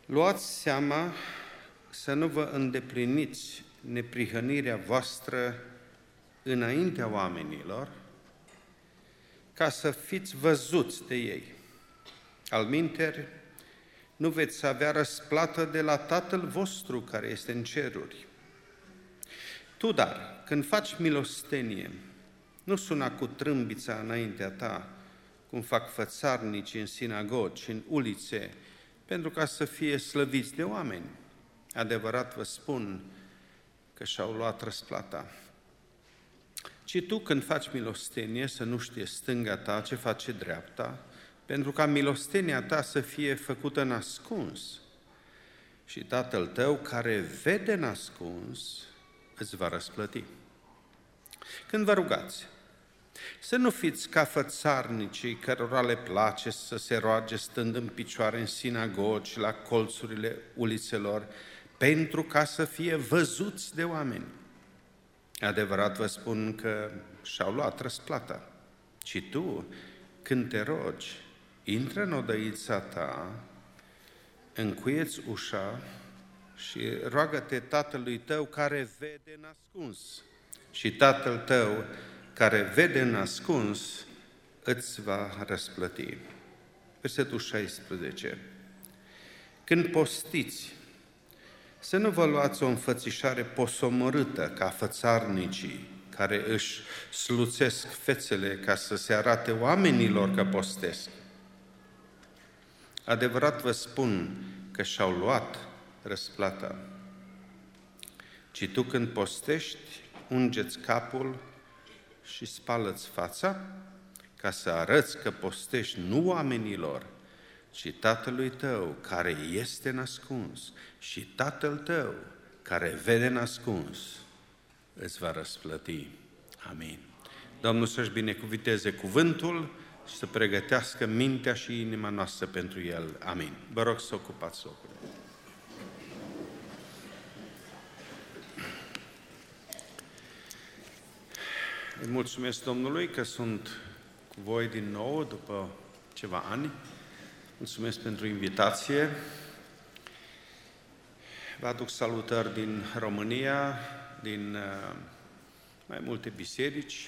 Luați seama să nu vă îndepliniți neprihănirea voastră înaintea oamenilor, ca să fiți văzuți de ei. Alminteri, nu veți avea răsplată de la Tatăl vostru care este în ceruri. Tu, dar, când faci milostenie, nu suna cu trâmbița înaintea ta, cum fac fățarnicii în sinagogi și în ulițe, pentru ca să fie slăviți de oameni. Adevărat vă spun că și-au luat răsplata. Ci tu, când faci milostenie, să nu știe stânga ta ce face dreapta, pentru ca milostenia ta să fie făcută în ascuns. Și Tatăl tău, care vede în ascuns, îți va răsplăti. Când vă rugați, să nu fiți ca fățarnicii cărora le place să se roage stând în picioare în sinagogi și la colțurile ulițelor, pentru ca să fie văzuți de oameni. Adevărat vă spun că și-au luat răsplata. Ci tu, când te rogi, intră în odăița ta, încuieți ușa și roagă-te Tatălui tău care vede în ascuns. Și Tatăl tău care vede în ascuns îți va răsplăti. Versetul 16. Când postiți, să nu vă luați o înfățișare posomorâtă ca fățarnicii care își sluțesc fețele ca să se arate oamenilor că postesc. Adevărat vă spun că și-au luat răsplata. Ci tu când postești, unge-ți capul și spală-ți fața, ca să arăți că postești nu oamenilor, ci Tatălui tău care este nascuns, și Tatăl tău care vede nascuns îți va răsplăti. Amin. Domnul să-și binecuvinteze cuvântul și să pregătească mintea și inima noastră pentru el. Amin. Vă rog să ocupați locurile. Îi mulțumesc Domnului că sunt cu voi din nou după ceva ani. Mulțumesc pentru invitație. Vă aduc salutări din România, din mai multe biserici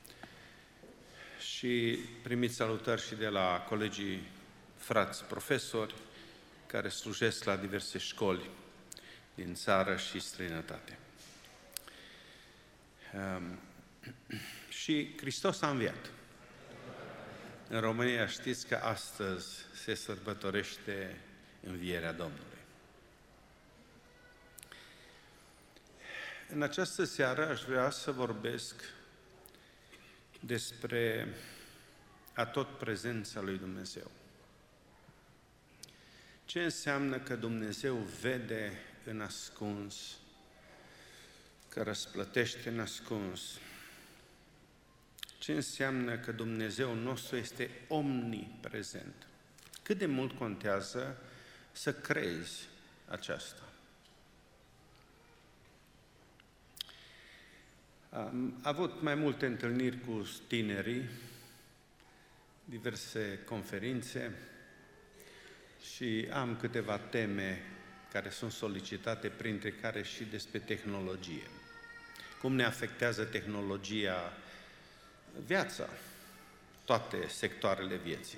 și primiți salutări și de la colegii frați profesori care slujesc la diverse școli din țară și străinătate. Și Hristos a înviat. În România știți că astăzi se sărbătorește învierea Domnului. În această seară aș vrea să vorbesc despre atot prezența lui Dumnezeu. Ce înseamnă că Dumnezeu vede în ascuns, că răsplătește în ascuns? Ce înseamnă că Dumnezeu nostru este omniprezent? Cât de mult contează să crezi aceasta? Am avut mai multe întâlniri cu tinerii, diverse conferințe și am câteva teme care sunt solicitate, printre care și despre tehnologie. Cum ne afectează tehnologia viața, toate sectoarele vieții.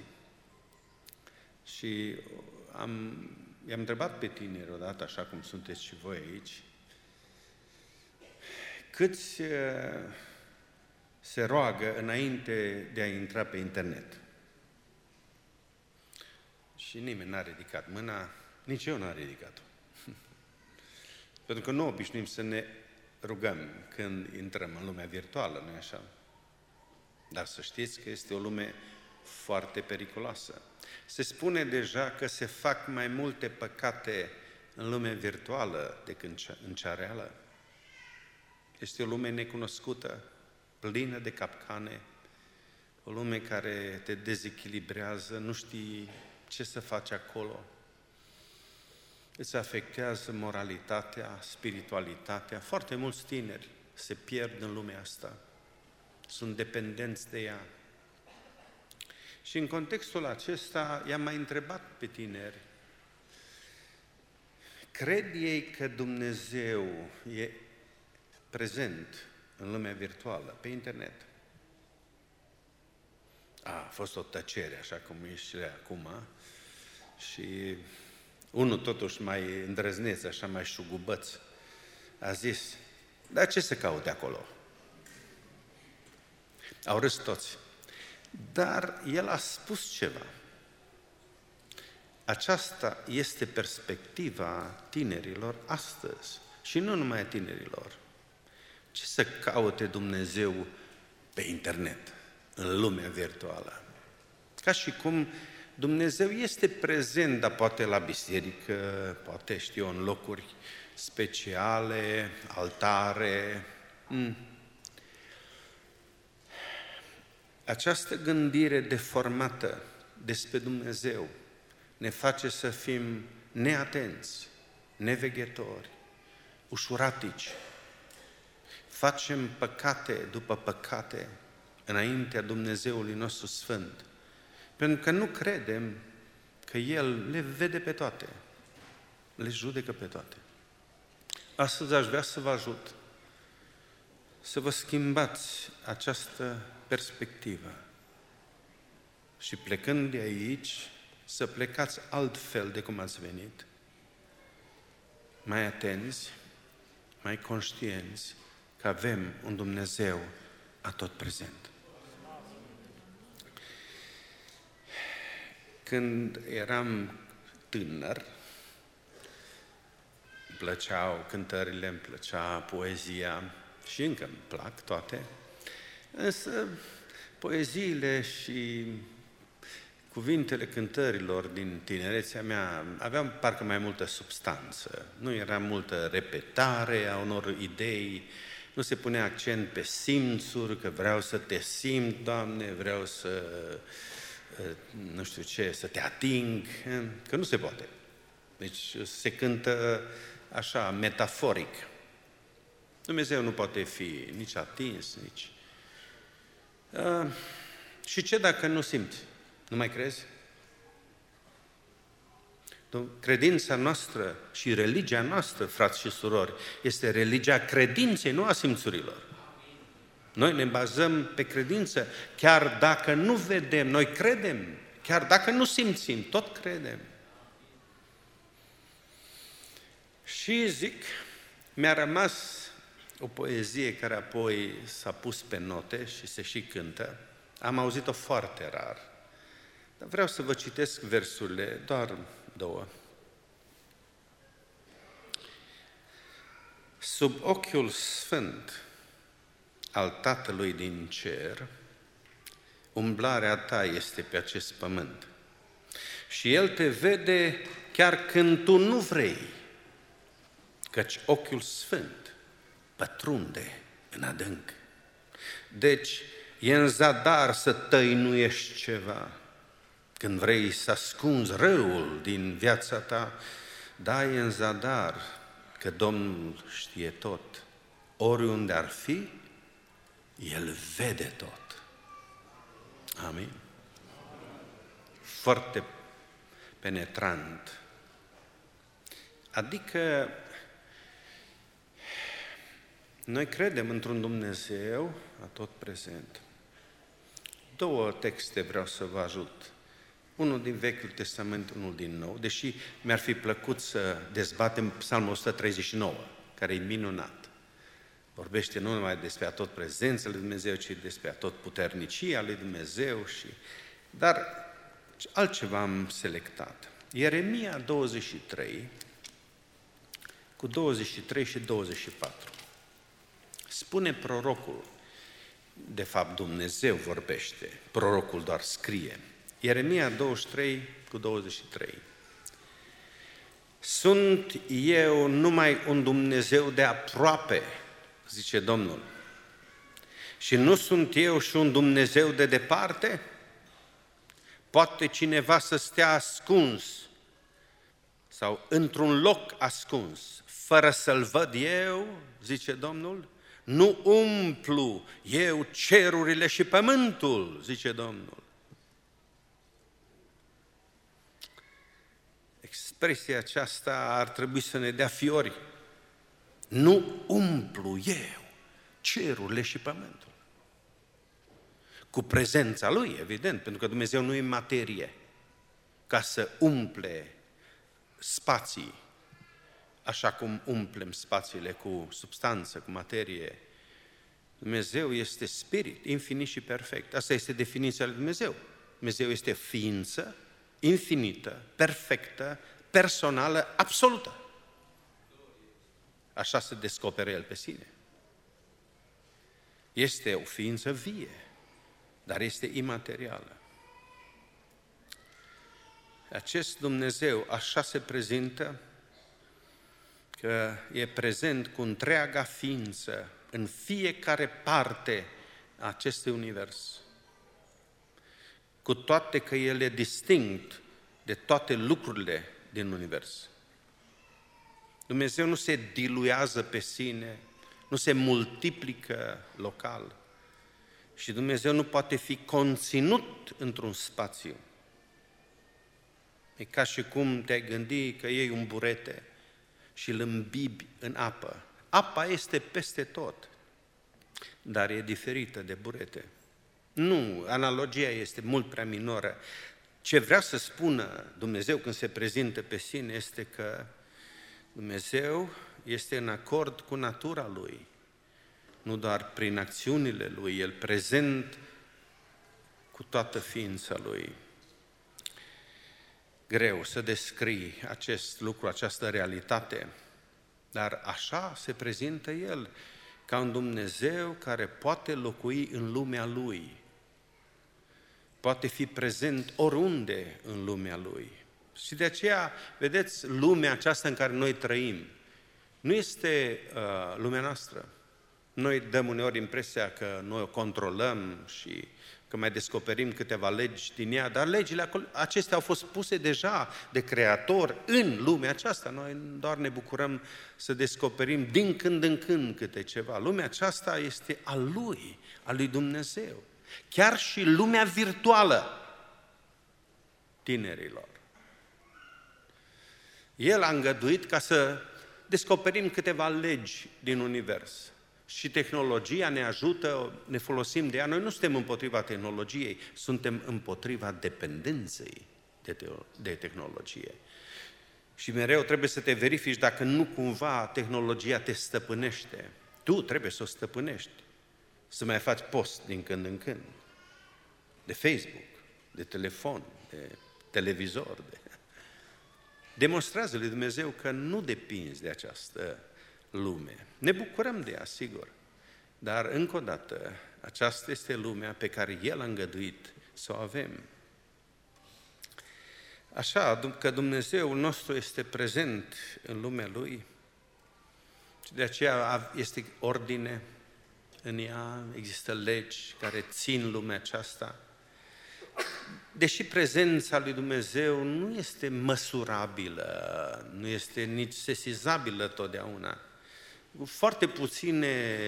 Și i-am întrebat pe tineri odată, așa cum sunteți și voi aici, câți se roagă înainte de a intra pe internet? Și nimeni n-a ridicat mâna, nici eu n-am ridicat-o. Pentru că nu obișnuim să ne rugăm când intrăm în lumea virtuală, nu-i așa? Dar să știți că este o lume foarte periculoasă. Se spune deja că se fac mai multe păcate în lumea virtuală decât în cea reală. Este o lume necunoscută, plină de capcane, o lume care te dezechilibrează, nu știi ce să faci acolo. Îți afectează moralitatea, spiritualitatea. Foarte mulți tineri se pierd în lumea asta. Sunt dependenți de ea. Și în contextul acesta i-am mai întrebat pe tineri Cred ei că Dumnezeu e prezent în lumea virtuală, pe internet. A fost o tăcere, așa cum e și acum, și unul totuși mai îndrăzneț, așa mai șugubăț, a zis, dar ce se caute acolo? Au râs toți. Dar el a spus ceva. Aceasta este perspectiva tinerilor astăzi și nu numai a tinerilor. Ce să caute Dumnezeu pe internet, în lumea virtuală? Ca și cum Dumnezeu este prezent, dar poate la biserică, poate, știu eu, în locuri speciale, altare. Această gândire deformată despre Dumnezeu ne face să fim neatenți, neveghetori, ușuratici. Facem păcate după păcate înaintea Dumnezeului nostru Sfânt, pentru că nu credem că El le vede pe toate, le judecă pe toate. Astăzi aș vrea să vă ajut să vă schimbați această perspectivă și plecând de aici, să plecați altfel de cum ați venit, mai atenți, mai conștienți că avem un Dumnezeu atotprezent. Când eram tânăr, îmi plăceau cântările, îmi plăcea poezia și încă îmi plac toate, însă poeziile și cuvintele cântărilor din tinerețea mea aveau parcă mai multă substanță. Nu era multă repetare a unor idei, nu se punea accent pe simțuri, că vreau să te simt, Doamne, vreau să, nu știu ce, să te ating, că nu se poate. Deci se cântă așa, metaforic. Dumnezeu nu poate fi nici atins, nici... Și ce dacă nu simți? Nu mai crezi? Credința noastră și religia noastră, frați și surori, este religia credinței, nu a simțurilor. Noi ne bazăm pe credință, chiar dacă nu vedem, noi credem, chiar dacă nu simțim, tot credem. Și zic, mi-a rămas o poezie care apoi s-a pus pe note și se și cântă. Am auzit-o foarte rar. Dar vreau să vă citesc versurile, doar 2. Sub ochiul sfânt al Tatălui din cer, umblarea ta este pe acest pământ. Și El te vede chiar când tu nu vrei, căci ochiul sfânt pătrunde în adânc. Deci e în zadar să tăinuiești ceva. Când vrei să ascunzi răul din viața ta, dai în zadar că Domnul știe tot. Oriunde ar fi, El vede tot. Amin? Foarte penetrant. Adică noi credem într-un Dumnezeu atotprezent. 2 texte vreau să vă ajut. Unul din Vechiul Testament, unul din Nou, deși mi-ar fi plăcut să dezbatem Psalmul 139, care e minunat. Vorbește nu numai despre atotprezența lui Dumnezeu, ci despre atotputernicia lui Dumnezeu. Dar altceva am selectat. Ieremia 23, cu 23 și 24. Spune prorocul, de fapt Dumnezeu vorbește, prorocul doar scrie. Ieremia 23 cu 23. Sunt eu numai un Dumnezeu de aproape, zice Domnul, și nu sunt eu și un Dumnezeu de departe? Poate cineva să stea ascuns sau într-un loc ascuns, fără să-L văd eu, zice Domnul? Nu umplu eu cerurile și pământul, zice Domnul. Expresia aceasta ar trebui să ne dea fiori. Nu umplu eu cerurile și pământul. Cu prezența Lui, evident, pentru că Dumnezeu nu e materie, ca să umple spații, așa cum umplem spațiile cu substanță, cu materie. Dumnezeu este spirit, infinit și perfect. Asta este definiția lui Dumnezeu. Dumnezeu este ființă infinită, perfectă, personală, absolută. Așa se descoperă El pe sine. Este o ființă vie, dar este imaterială. Acest Dumnezeu așa se prezintă că e prezent cu întreaga ființă în fiecare parte a acestui univers. Cu toate că El e distinct de toate lucrurile din univers. Dumnezeu nu se diluează pe sine, nu se multiplică local și Dumnezeu nu poate fi conținut într-un spațiu. E ca și cum te-ai gândi că iei un burete și îl îmbibi în apă. Apa este peste tot, dar e diferită de burete. Nu, analogia este mult prea minoră. Ce vrea să spună Dumnezeu când se prezintă pe sine este că Dumnezeu este în acord cu natura Lui, nu doar prin acțiunile Lui, El prezent cu toată ființa Lui. Greu să descrii acest lucru, această realitate, dar așa se prezintă El, ca un Dumnezeu care poate locui în lumea Lui, poate fi prezent oriunde în lumea Lui. Și de aceea, vedeți, lumea aceasta în care noi trăim, nu este lumea noastră. Noi dăm uneori impresia că noi o controlăm și că mai descoperim câteva legi din ea, dar legile acestea au fost puse deja de Creator în lumea aceasta. Noi doar ne bucurăm să descoperim din când în când câte ceva. Lumea aceasta este a Lui, a lui Dumnezeu. Chiar și lumea virtuală tinerilor. El a îngăduit ca să descoperim câteva legi din univers. Și tehnologia ne ajută, ne folosim de ea. Noi nu suntem împotriva tehnologiei, suntem împotriva dependenței de tehnologie. Și mereu trebuie să te verifici dacă nu cumva tehnologia te stăpânește. Tu trebuie să o stăpânești, să mai faci post din când în când, de Facebook, de telefon, de televizor. Demonstrează lui Dumnezeu că nu depinzi de această lume. Ne bucurăm de ea, sigur, dar încă o dată, aceasta este lumea pe care El a îngăduit să o avem. Așa că Dumnezeul nostru este prezent în lumea Lui și de aceea este ordine în ea, există legi care țin lumea aceasta. Deși prezența lui Dumnezeu nu este măsurabilă, nu este nici sesizabilă totdeauna, foarte puține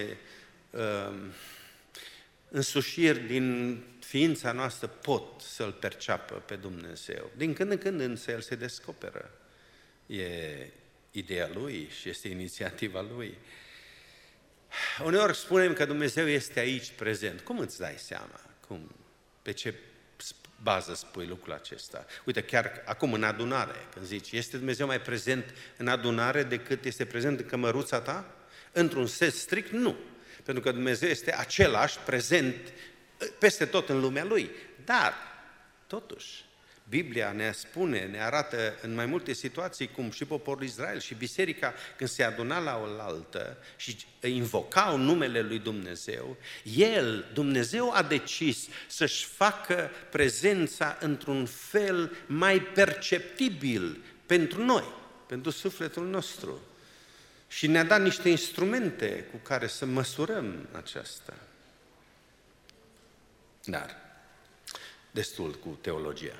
însușiri din ființa noastră pot să-L perceapă pe Dumnezeu. Din când în când însă El se descoperă. E ideea Lui și este inițiativa Lui. Uneori spunem că Dumnezeu este aici prezent. Cum îți dai seama? Pe ce bază spui lucrul acesta? Uite, chiar acum în adunare, când zici, este Dumnezeu mai prezent în adunare decât este prezent în cămăruța ta? Într-un sens strict, nu. Pentru că Dumnezeu este același, prezent peste tot în lumea Lui. Dar, totuși, Biblia ne spune, ne arată în mai multe situații, cum și poporul Israel și biserica, când se aduna la oaltă și invocau numele lui Dumnezeu, Dumnezeu a decis să-și facă prezența într-un fel mai perceptibil pentru noi, pentru sufletul nostru. Și ne-a dat niște instrumente cu care să măsurăm aceasta. Dar, destul cu teologia.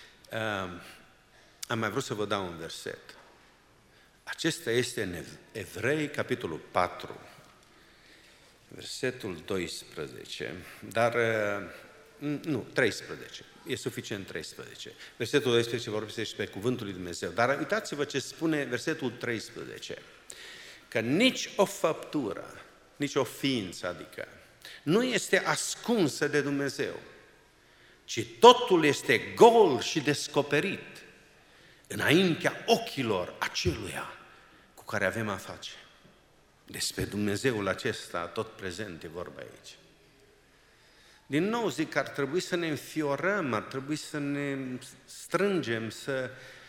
Am mai vrut să vă dau un verset. Acesta este în Evrei, capitolul 4, versetul 12. Dar Nu, 13. E suficient 13. Versetul 12 vorbește despre cuvântul lui Dumnezeu. Dar uitați-vă ce spune versetul 13. Că nici o făptură, nici o ființă, adică, nu este ascunsă de Dumnezeu, ci totul este gol și descoperit înaintea ochilor aceluia cu care avem a face. Despre Dumnezeul acesta tot prezent e vorba aici. Din nou zic că ar trebui să ne înfiorăm, ar trebui să ne strângem, să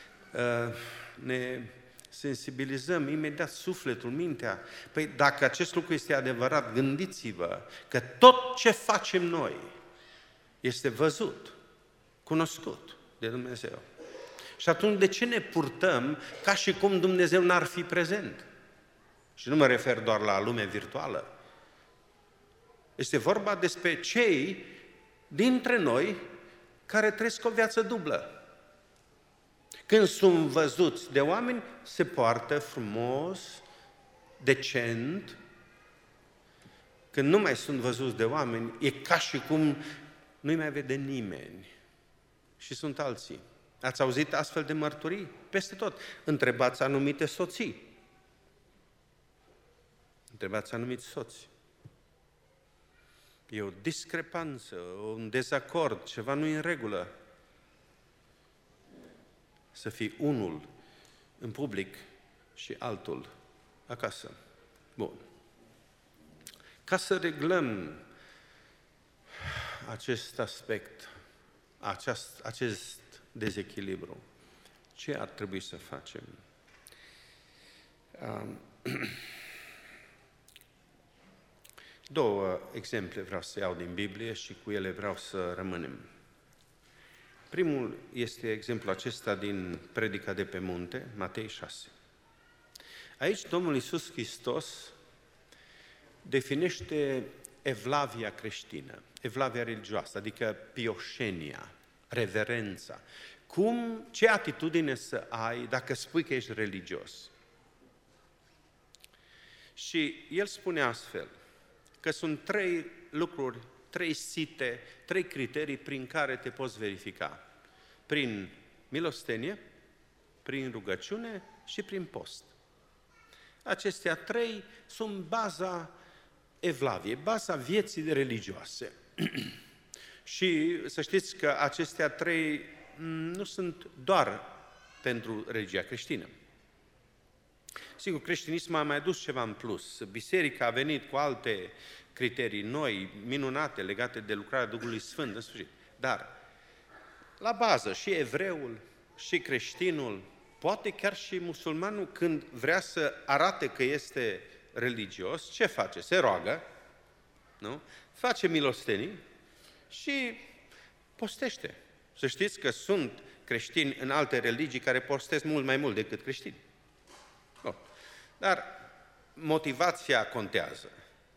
ne sensibilizăm imediat sufletul, mintea. Păi dacă acest lucru este adevărat, gândiți-vă că tot ce facem noi este văzut, cunoscut de Dumnezeu. Și atunci de ce ne purtăm ca și cum Dumnezeu n-ar fi prezent? Și nu mă refer doar la lumea virtuală. Este vorba despre cei dintre noi care trăiesc o viață dublă. Când sunt văzuți de oameni, se poartă frumos, decent. Când nu mai sunt văzuți de oameni, e ca și cum nu-i mai vede nimeni. Și sunt alții. Ați auzit astfel de mărturii? Peste tot. Întrebați anumite soții. Întrebați anumiți soți. E o discrepanță, un dezacord, ceva nu e în regulă. Să fii unul în public și altul acasă. Bun. Ca să reglăm acest aspect, acest dezechilibru, ce ar trebui să facem? Două exemple vreau să iau din Biblie și cu ele vreau să rămânem. Primul este exemplul acesta din Predica de pe munte, Matei 6. Aici Domnul Iisus Hristos definește evlavia creștină, evlavia religioasă, adică pioșenia, reverența. Ce atitudine să ai dacă spui că ești religios? Și el spune astfel, că sunt 3 lucruri, 3 site, 3 criterii prin care te poți verifica. Prin milostenie, prin rugăciune și prin post. Acestea 3 sunt baza evlaviei, baza vieții religioase. Și să știți că acestea 3 nu sunt doar pentru religia creștină. Sigur, creștinismul a mai adus ceva în plus. Biserica a venit cu alte criterii noi, minunate, legate de lucrarea Duhului Sfânt, în sfârșit. Dar, la bază, și evreul, și creștinul, poate chiar și musulmanul, când vrea să arate că este religios, ce face? Se roagă, nu? Face milostenii și postește. Să știți că sunt creștini în alte religii care postesc mult mai mult decât creștini. Bun. Dar motivația contează.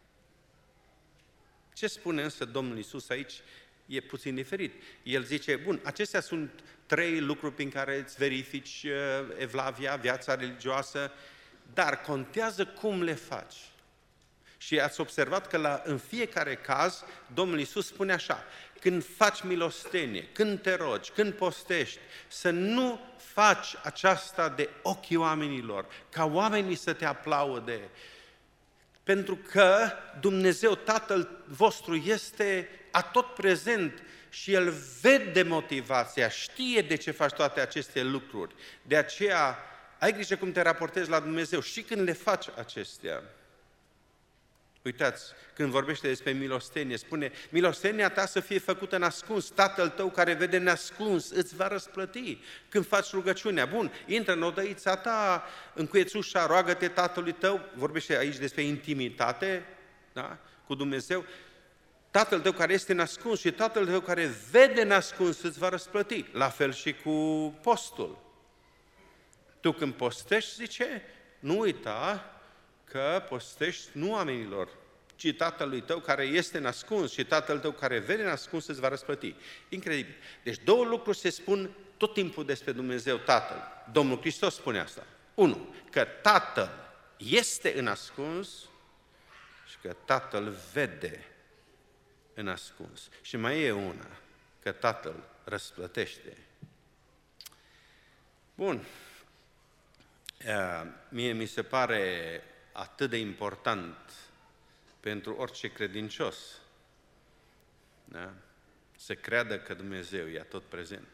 Ce spune însă Domnul Iisus aici e puțin diferit. El zice, bun, acestea sunt 3 lucruri prin care îți verifici evlavia, viața religioasă, dar contează cum le faci. Și ați observat că în fiecare caz Domnul Iisus spune așa, când faci milostenie, când te rogi, când postești, să nu faci aceasta de ochii oamenilor, ca oamenii să te aplaude, pentru că Dumnezeu, Tatăl vostru, este atot prezent și El vede motivația, știe de ce faci toate aceste lucruri. De aceea, ai grijă cum te raportezi la Dumnezeu și când le faci acestea. Uitați, când vorbește despre milostenie, spune, milostenia ta să fie făcută în ascuns, Tatăl tău care vede în ascuns îți va răsplăti. Când faci rugăciunea, bun, intră în odăița ta, încuieți ușa, roagă-te Tatălui tău, vorbește aici despre intimitate, da, cu Dumnezeu, Tatăl tău care este în ascuns și Tatăl tău care vede în ascuns îți va răsplăti. La fel și cu postul. Tu când postești, zice, nu uita că postești nu oamenilor, ci Tatălui tău care este ascuns și Tatăl tău care vede în ascuns îți va răsplăti. Incredibil. Deci 2 lucruri se spun tot timpul despre Dumnezeu Tatăl. Domnul Hristos spune asta. 1. Că Tatăl este în ascuns și că Tatăl vede în ascuns. Și mai e una, că Tatăl răsplătește. Bun. Mie mi se pare atât de important pentru orice credincios, da? Să creadă că Dumnezeu e tot prezent.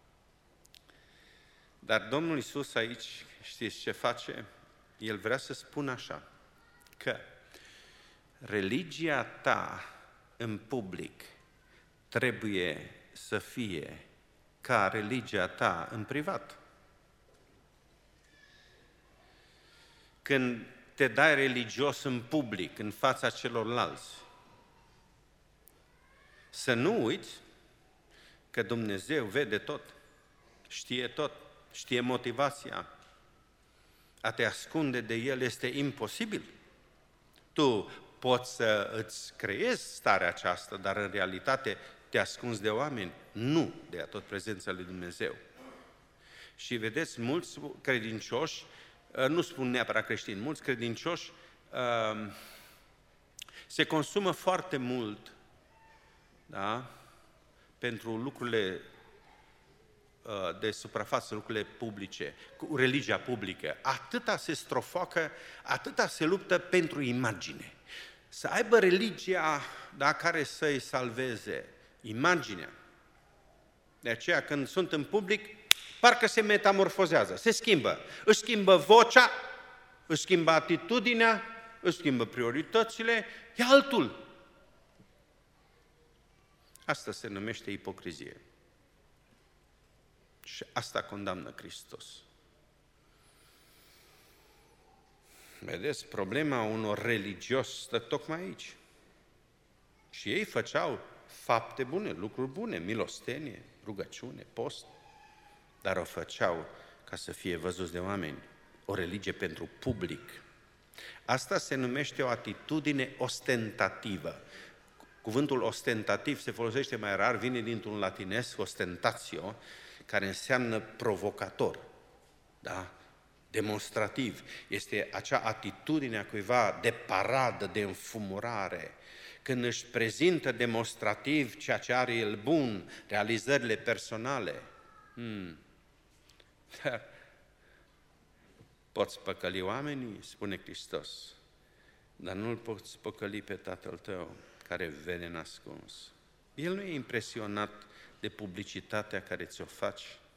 Dar Domnul Iisus aici, știți ce face? El vrea să spună așa, că religia ta în public trebuie să fie ca religia ta în privat. Când te dai religios în public, în fața celorlalți, să nu uiți că Dumnezeu vede tot, știe motivația. A te ascunde de El este imposibil. Tu poți să îți creezi starea aceasta, dar în realitate te ascunzi de oameni, nu de tot prezența lui Dumnezeu. Și vedeți, mulți credincioși, nu spun neapărat creștini, mulți credincioși se consumă foarte mult, da, pentru lucrurile de suprafață, lucrurile publice, cu religia publică. Atâta se strofoacă, atâta se luptă pentru imagine. Să aibă religia, da, care să-i salveze imaginea. De aceea, când sunt în public, parcă se metamorfozează, se schimbă. Își schimbă vocea, își schimbă atitudinea, își schimbă prioritățile, e altul. Asta se numește ipocrizie. Și asta condamnă Hristos. Vedeți, problema unor religioși stă tocmai aici. Și ei făceau fapte bune, lucruri bune, milostenie, rugăciune, post, dar o făceau ca să fie văzuți de oameni, o religie pentru public. Asta se numește o atitudine ostentativă. Cuvântul ostentativ se folosește mai rar, vine dintr-un latinesc, ostentatio, care înseamnă provocator, da? Demonstrativ. Este acea atitudine a cuiva de paradă, de înfumurare, când își prezintă demonstrativ ceea ce are el bun, realizările personale. Dar poți păcăli oamenii, spune Hristos, dar nu-L poți păcăli pe Tatăl tău, care vede în ascuns. El nu e impresionat de publicitatea care ți-o faci.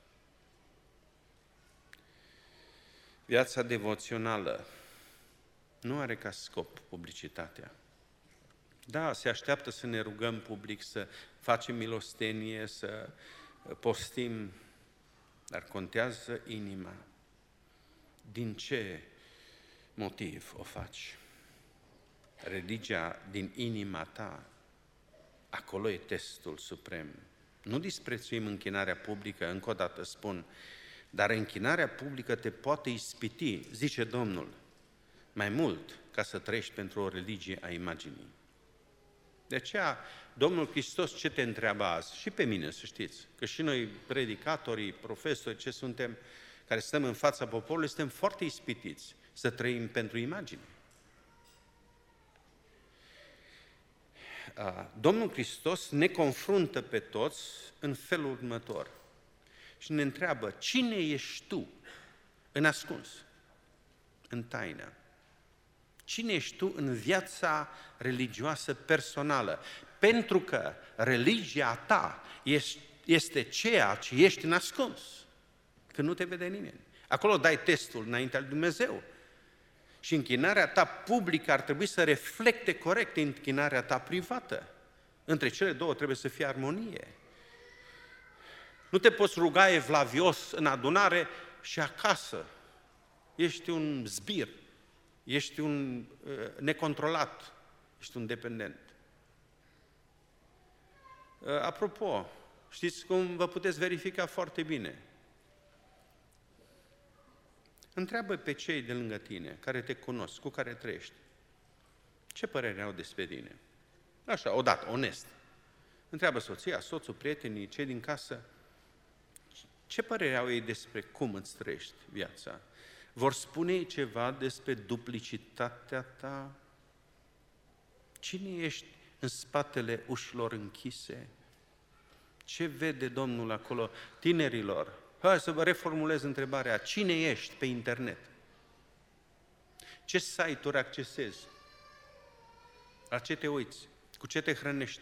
Viața devoțională nu are ca scop publicitatea. Da, se așteaptă să ne rugăm public, să facem milostenie, să postim, dar contează inima. Din ce motiv o faci? Religia din inima ta, acolo e testul suprem. Nu disprețuim închinarea publică, încă o dată spun, dar închinarea publică te poate ispiti, zice Domnul, mai mult ca să trăiești pentru o religie a imaginii. De aceea, Domnul Hristos ce te întreabă azi? Și pe mine, să știți, că și noi, predicatorii, profesori, ce suntem, care stăm în fața poporului, suntem foarte ispitiți să trăim pentru imagine. Domnul Hristos ne confruntă pe toți în felul următor și ne întreabă, cine ești tu în ascuns, în taină? Cine ești tu în viața religioasă personală? Pentru că religia ta este ceea ce ești în ascuns, când nu te vede nimeni. Acolo dai testul înaintea lui Dumnezeu. Și închinarea ta publică ar trebui să reflecte corect închinarea ta privată. Între cele două trebuie să fie armonie. Nu te poți ruga evlavios în adunare și acasă. Ești un zbir, ești un necontrolat, ești un dependent. Apropo, știți cum vă puteți verifica foarte bine? Întreabă pe cei de lângă tine, care te cunosc, cu care trăiești. Ce părere au despre tine? Așa, odată, onest. Întreabă soția, soțul, prietenii, cei din casă. Ce părere au ei despre cum îți trăiești viața? Vor spune ceva despre duplicitatea ta? Cine ești în spatele ușilor închise? Ce vede Domnul acolo? Tinerilor, hai să vă reformulez întrebarea. Cine ești pe internet? Ce site-uri accesezi? La ce te uiți? Cu ce te hrănești?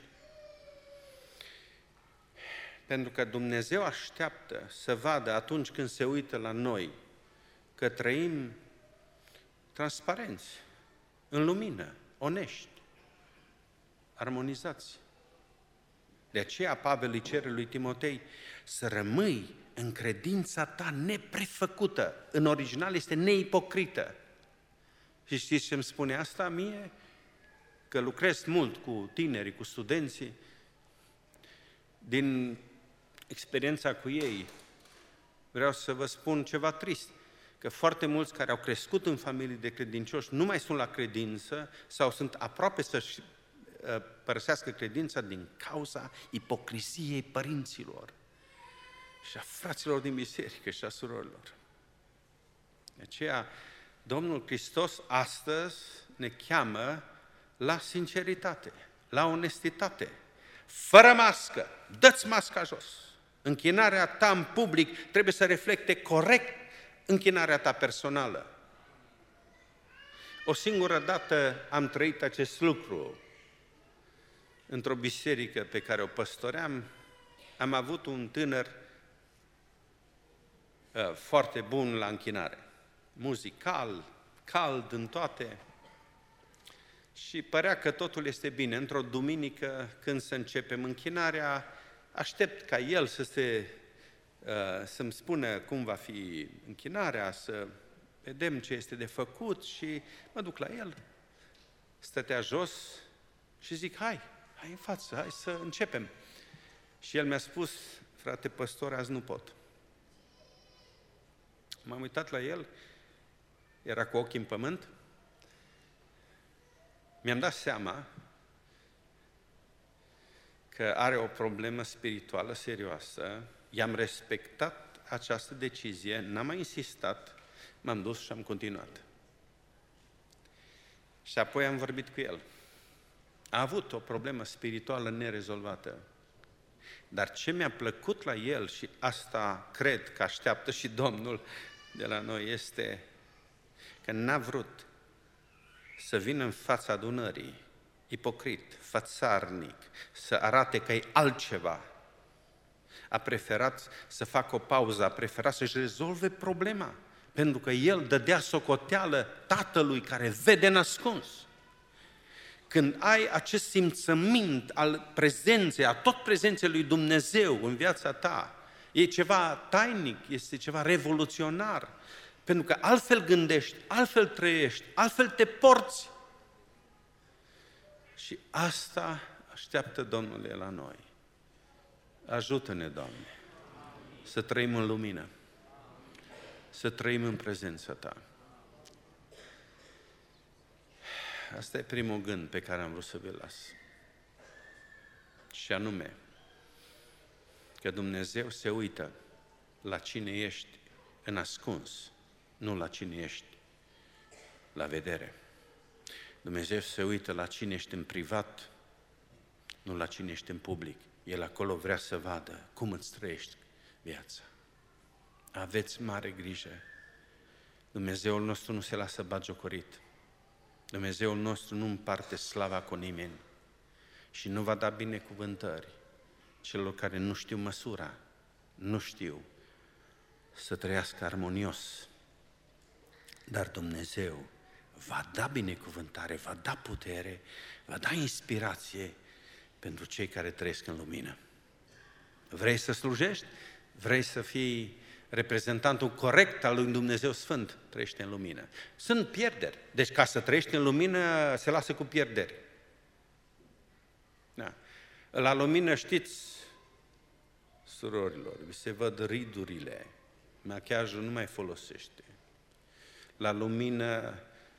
Pentru că Dumnezeu așteaptă să vadă atunci când se uită la noi că trăim transparenți, în lumină, onești, armonizați. De aceea Pavel îi cere lui Timotei să rămâi în credința ta neprefăcută. În original este neipocrită. Și știți ce îmi spune asta mie? Că lucrez mult cu tinerii, cu studenții. Din experiența cu ei, vreau să vă spun ceva trist. Că foarte mulți care au crescut în familii de credincioși nu mai sunt la credință sau sunt aproape să-și părăsească credința din cauza ipocriziei părinților și a fraților din biserică și a surorilor. De aceea, Domnul Hristos astăzi ne cheamă la sinceritate, la onestitate, fără mască, dă-ți masca jos. Închinarea ta în public trebuie să reflecte corect închinarea ta personală. O singură dată am trăit acest lucru într-o biserică pe care o păstoream. Am avut un tânăr foarte bun la închinare, muzical, cald în toate, și părea că totul este bine. Într-o duminică, când să începem închinarea, aștept ca el să-mi spună cum va fi închinarea, să vedem ce este de făcut și mă duc la el. Stătea jos și zic, hai în față, hai să începem. Și el mi-a spus, frate păstor, azi nu pot. M-am uitat la el, era cu ochii în pământ, mi-am dat seama că are o problemă spirituală serioasă, i-am respectat această decizie, n-am mai insistat, m-am dus și am continuat. Și apoi am vorbit cu el. A avut o problemă spirituală nerezolvată. Dar ce mi-a plăcut la el, și asta cred că așteaptă și Domnul de la noi, este că n-a vrut să vină în fața adunării, ipocrit, fățarnic, să arate că e altceva. A preferat să facă o pauză, a preferat să-și rezolve problema, pentru că el dădea socoteală Tatălui care vede nascuns. Când ai acest simțământ al prezenței, a tot prezenței lui Dumnezeu în viața ta, e ceva tainic, este ceva revoluționar, pentru că altfel gândești, altfel trăiești, altfel te porți. Și asta așteaptă Domnul de la noi. Ajută-ne, Doamne, să trăim în lumină, să trăim în prezența Ta. Asta e primul gând pe care am vrut să vi-l las. Și anume, că Dumnezeu se uită la cine ești în ascuns, nu la cine ești la vedere. Dumnezeu se uită la cine ești în privat, nu la cine ești în public. El acolo vrea să vadă cum îți trăiești viața. Aveți mare grijă. Dumnezeul nostru nu se lasă batjocorit. Dumnezeul nostru nu împarte slava cu nimeni și nu va da binecuvântări celor care nu știu măsura, nu știu să trăiască armonios. Dar Dumnezeu va da binecuvântare, va da putere, va da inspirație pentru cei care trăiesc în lumină. Vrei să slujești? Vrei să fii reprezentantul corect al lui Dumnezeu Sfânt? Trăiește în lumină. Sunt pierderi. Deci ca să trăiești în lumină se lasă cu pierderi. Da. La lumină, știți, surorilor, vi se văd ridurile, machiajul nu mai folosește. La lumină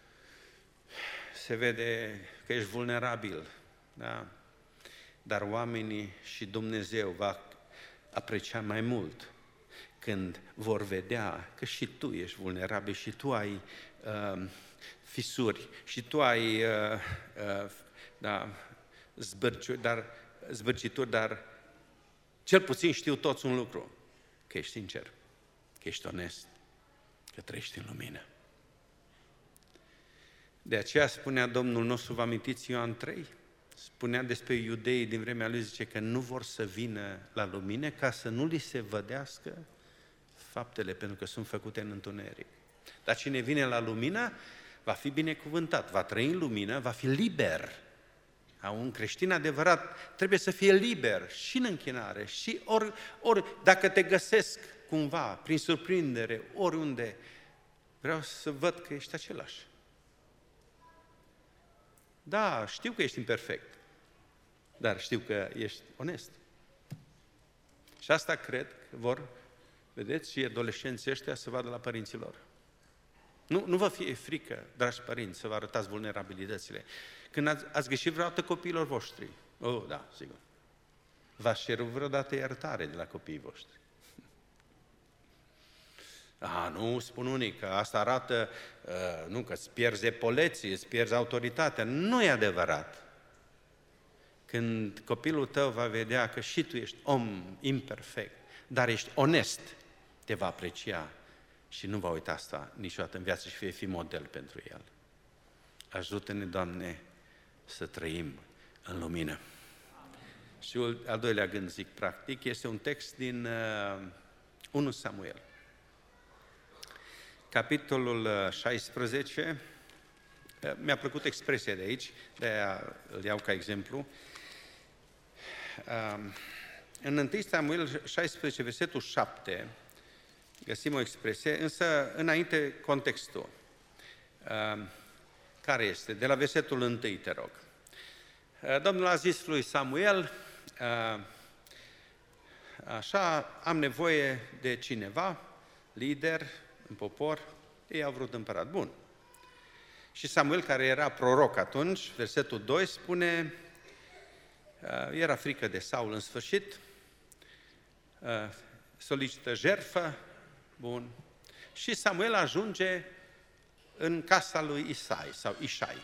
se vede că ești vulnerabil, da? Dar oamenii și Dumnezeu va aprecia mai mult când vor vedea că și tu ești vulnerabil, și tu ai fisuri, și tu ai zbârcituri, dar cel puțin știu toți un lucru, că ești sincer, că ești onest, că trăiești în lumină. De aceea spunea Domnul nostru, vă amintiți Ioan 3? Spunea despre iudeii din vremea lui, zice că nu vor să vină la lumină ca să nu li se vădească faptele, pentru că sunt făcute în întuneric. Dar cine vine la lumină va fi binecuvântat, va trăi în lumină, va fi liber. Un creștin adevărat trebuie să fie liber și în închinare, și ori dacă te găsesc cumva, prin surprindere, oriunde, vreau să văd că ești același. Da, știu că ești imperfect, dar știu că ești onest. Și asta cred că vor, vedeți, și adolescenții ăștia să vadă la părinților. Nu vă fie frică, dragi părinți, să vă arătați vulnerabilitățile. Când ați greșit vreodată copiilor voștri? Oh, da, sigur. V-ați cerut vreodată iertare de la copiii voștri? Nu, spun unii că asta arată, că îți pierzi epoleții, îți pierzi autoritatea. Nu e adevărat. Când copilul tău va vedea că și tu ești om imperfect, dar ești onest, te va aprecia și nu va uita asta niciodată în viață și fi model pentru el. Ajută-ne, Doamne, să trăim în lumină. Și al doilea gând, zic practic, este un text din 1 Samuel. Capitolul 16, mi-a plăcut expresia de aici, de-aia îl iau ca exemplu. În 1 Samuel 16, versetul 7, găsim o expresie, însă înainte contextul. Care este? De la versetul 1, te rog. Domnul a zis lui Samuel, așa, am nevoie de cineva, lider în popor, ei au vrut împărat. Bun. Și Samuel, care era proroc atunci, versetul 2 spune, era frică de Saul în sfârșit, solicită jertfă, bun, și Samuel ajunge în casa lui Isai sau Ișai.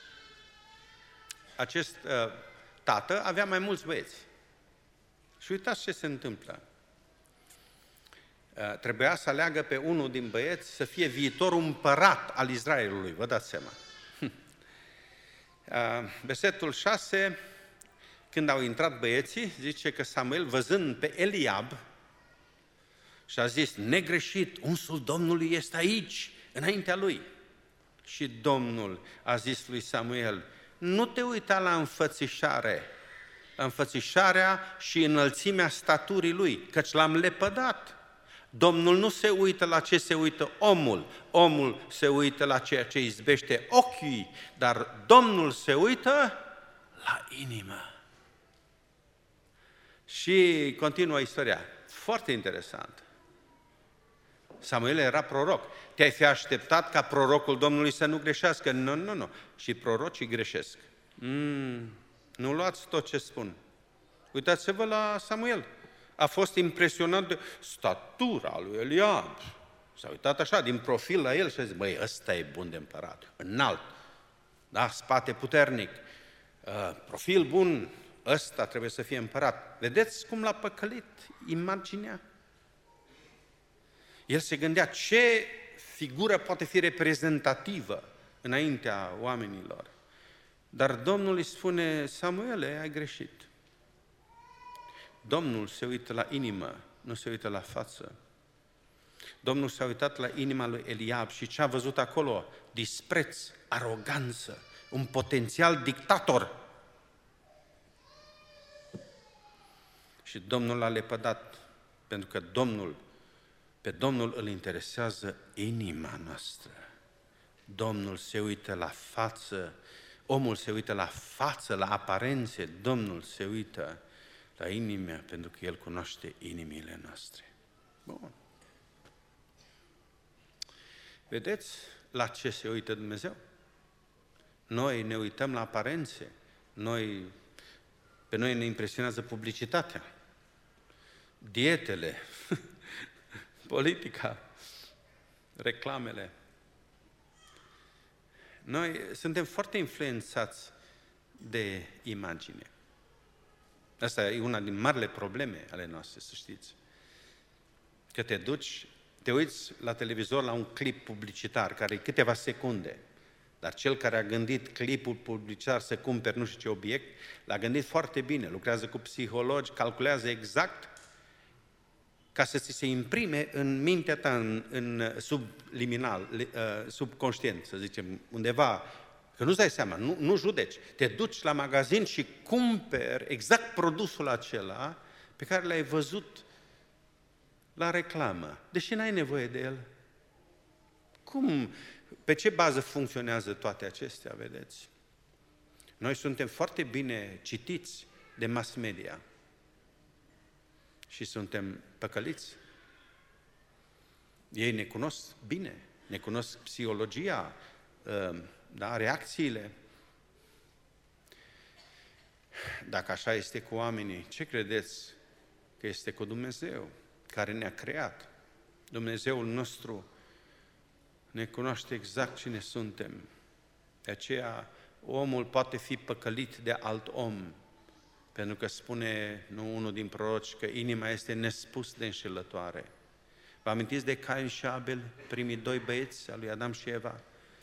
Acest tată avea mai mulți băieți. Și uitați ce se întâmplă. Trebuia să aleagă pe unul din băieți să fie viitorul împărat al Israelului, vă dați seama. Versetul 6, când au intrat băieții, zice că Samuel, văzând pe Eliab, și-a zis, negreșit, unsul Domnului este aici, înaintea lui. Și Domnul a zis lui Samuel, nu te uita la înfățișare, la înfățișarea și înălțimea staturii lui, căci l-am lepădat. Domnul nu se uită la ce se uită omul, omul se uită la ceea ce izbește ochii, dar Domnul se uită la inimă. Și continuă istoria, foarte interesant. Samuel era proroc. Te-ai fi așteptat ca prorocul Domnului să nu greșească? Nu. Și prorocii greșesc. Nu luați tot ce spun. Uitați-vă la Samuel. A fost impresionat de statura lui Eliab. S-a uitat așa, din profil la el și a zis, băi, ăsta e bun de împărat, înalt, da, spate puternic, profil bun, ăsta trebuie să fie împărat. Vedeți cum l-a păcălit imaginea? El se gândea ce figură poate fi reprezentativă înaintea oamenilor. Dar Domnul îi spune, Samuele, ai greșit. Domnul se uită la inimă, nu se uită la față. Domnul s-a uitat la inima lui Eliab și ce a văzut acolo? Dispreț, aroganță, un potențial dictator. Și Domnul l-a lepădat, pentru că pe Domnul îl interesează inima noastră. Domnul se uită la față, omul se uită la față, la aparențe, Domnul se uită la inimă, pentru că El cunoaște inimile noastre. Bun. Vedeți la ce se uită Dumnezeu? Noi ne uităm la aparențe, pe noi ne impresionează publicitatea, dietele, politica, reclamele. Noi suntem foarte influențați de imagine. Asta e una din marile probleme ale noastre, să știți. Că te uiți la televizor la un clip publicitar care e câteva secunde, dar cel care a gândit clipul publicitar să cumperi nu știu ce obiect, l-a gândit foarte bine, lucrează cu psihologi, calculează exact ca să ți se imprime în mintea ta, în subliminal, subconștient, să zicem, undeva, că nu-ți dai seama, nu judeci. Te duci la magazin și cumperi exact produsul acela pe care l-ai văzut la reclamă, deși n-ai nevoie de el. Cum? Pe ce bază funcționează toate acestea, vedeți? Noi suntem foarte bine citiți de mass media și suntem păcăliți. Ei ne cunosc bine, ne cunosc psihologia, da, reacțiile. Dacă așa este cu oamenii, ce credeți că este cu Dumnezeu, care ne-a creat? Dumnezeul nostru ne cunoaște exact cine suntem. De aceea, omul poate fi păcălit de alt om, pentru că spune, nu unul din proroci, că inima este nespus de înșelătoare. Vă amintiți de Cain și Abel, primii doi băieți al lui Adam și Eva?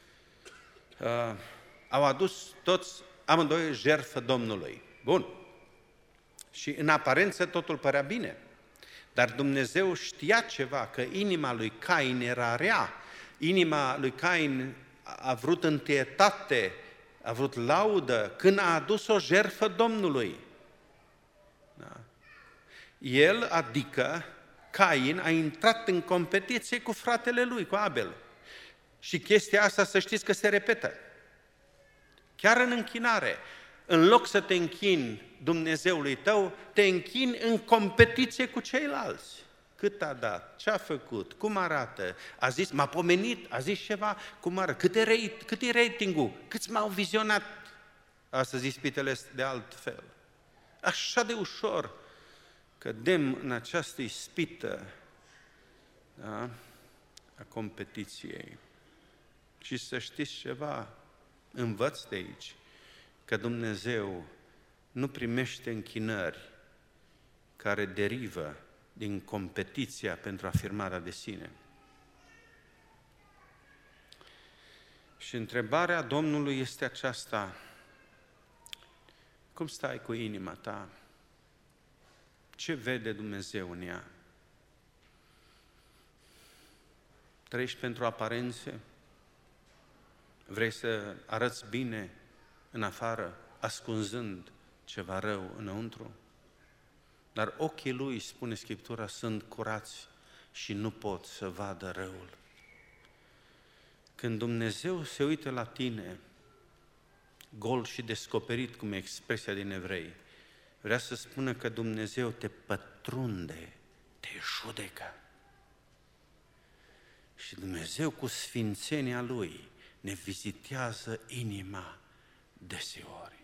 Au adus toți amândoi jertfă Domnului. Bun. Și în aparență totul părea bine. Dar Dumnezeu știa ceva, că inima lui Cain era rea. Inima lui Cain a vrut întâietate, a vrut laudă, când a adus o jertfă Domnului. Da. El, adică Cain, a intrat în competiție cu fratele lui, cu Abel. Și chestia asta, să știți că se repetă. Chiar în închinare. În loc să te închini Dumnezeului tău, te închini în competiție cu ceilalți. Cât a dat? Ce a făcut? Cum arată? A zis, m-a pomenit? A zis ceva? Cum arată? Cât e ratingul? Câți m-au vizionat? Astăzi ispitele de altfel. Așa de ușor cădem în această ispită, da, a competiției. Și să știți ceva, învăț de aici, că Dumnezeu nu primește închinări care derivă din competiția pentru afirmarea de sine. Și întrebarea Domnului este aceasta: cum stai cu inima ta? Ce vede Dumnezeu în ea? Trăiești pentru aparențe? Vrei să arăți bine în afară, ascunzând ceva rău înăuntru? Dar ochii lui, spune Scriptura, sunt curați și nu pot să vadă răul. Când Dumnezeu se uită la tine, gol și descoperit, cum e expresia din Evrei, vrea să spună că Dumnezeu te pătrunde, te judecă. Și Dumnezeu, cu sfințenia Lui, ne vizitează inima deseori.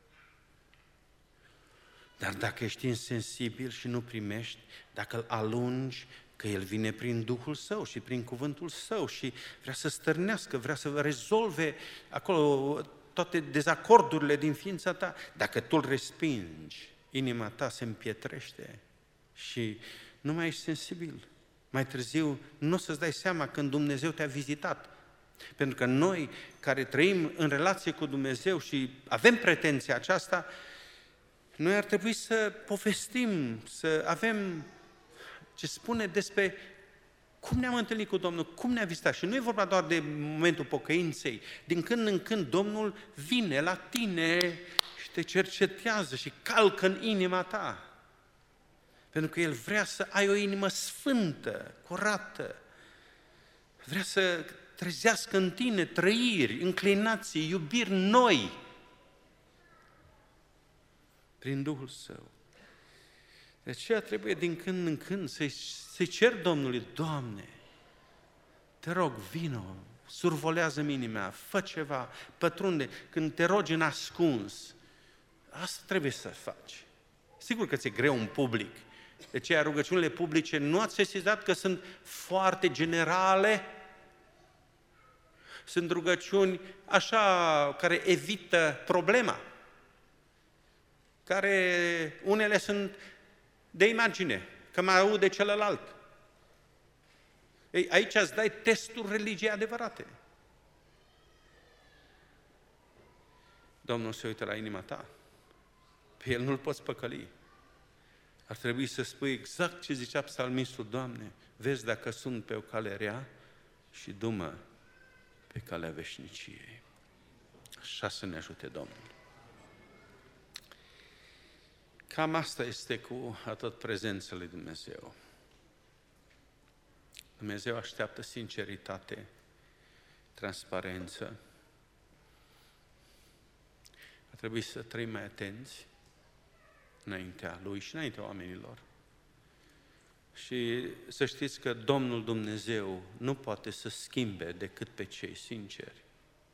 Dar dacă ești insensibil și nu primești, dacă îl alungi, că El vine prin Duhul Său și prin Cuvântul Său și vrea să stârnească, vrea să rezolve acolo toate dezacordurile din ființa ta, dacă tu îl respingi, inima ta se împietrește și nu mai ești sensibil. Mai târziu nu o să-ți dai seama când Dumnezeu te-a vizitat. Pentru că noi care trăim în relație cu Dumnezeu și avem pretenția aceasta, noi ar trebui să povestim, să avem ce spune despre cum ne-am întâlnit cu Domnul, cum ne-a vizitat. Și nu e vorba doar de momentul pocăinței. Din când în când Domnul vine la tine și te cercetează și calcă în inima ta. Pentru că El vrea să ai o inimă sfântă, curată. Vrea să trezească în tine trăiri, înclinații, iubiri noi prin Duhul Său. De aceea trebuie din când în când să-i cer Domnului: Doamne, te rog, vino, survolează-mi inima, fă ceva, pătrunde. Când te rogi în ascuns, asta trebuie să faci. Sigur că ți-e greu în public. De aceea rugăciunile publice, nu ați sesizat că sunt foarte generale? Sunt rugăciuni așa care evită problema. care unele sunt de imagine, că mai aude celălalt. Ei, aici îți dai testul religiei adevărate. Domnul se uită la inima ta. Pe El nu-L poți păcăli. Ar trebui să spui exact ce zicea psalmistul: Doamne, vezi dacă sunt pe o cale rea și du-mă pe calea veșniciei. Așa să ne ajute Domnul. Cam asta este cu atot prezența lui Dumnezeu. Dumnezeu așteaptă sinceritate, transparență. Ar trebui să trăim mai atenți înaintea Lui și înaintea oamenilor. Și să știți că Domnul Dumnezeu nu poate să schimbe decât pe cei sinceri.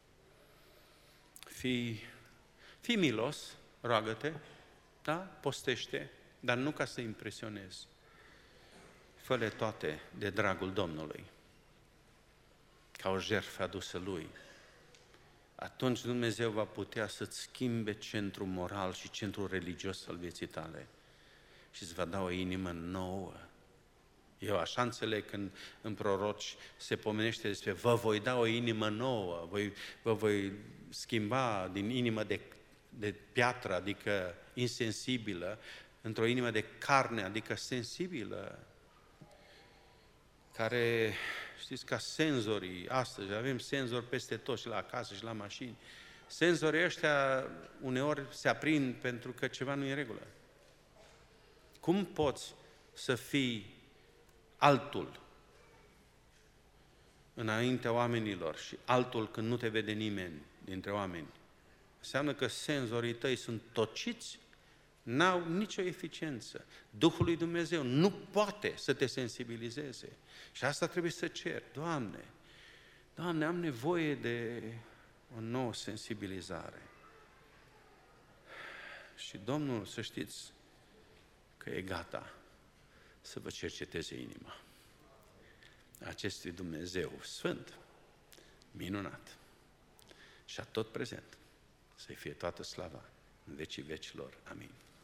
Fii milos, roagă-te, da? Postește, dar nu ca să impresionezi. Fă-le toate de dragul Domnului, ca o jertfă adusă Lui. Atunci Dumnezeu va putea să-ți schimbe centrul moral și centrul religios al vieții tale și îți va da o inimă nouă. Eu așa înțeleg când în proroci se pomenește despre vă voi da o inimă nouă, vă voi schimba din inimă de piatră, adică insensibilă, într-o inimă de carne, adică sensibilă, care, știți, ca senzorii, astăzi avem senzori peste tot, și la acasă și la mașini. Senzorii ăștia uneori se aprind pentru că ceva nu e în regulă. Cum poți să fii altul înaintea oamenilor și altul când nu te vede nimeni dintre oameni? Înseamnă că senzorii tăi sunt tociți, n-au nicio eficiență. Duhul lui Dumnezeu nu poate să te sensibilizeze. Și asta trebuie să cer. Doamne, am nevoie de o nouă sensibilizare. Și Domnul, să știți că e gata să vă cerceteze inima. Acestui Dumnezeu sfânt, minunat și tot prezent, să-i fie toată slava în vecii vecilor. Amin.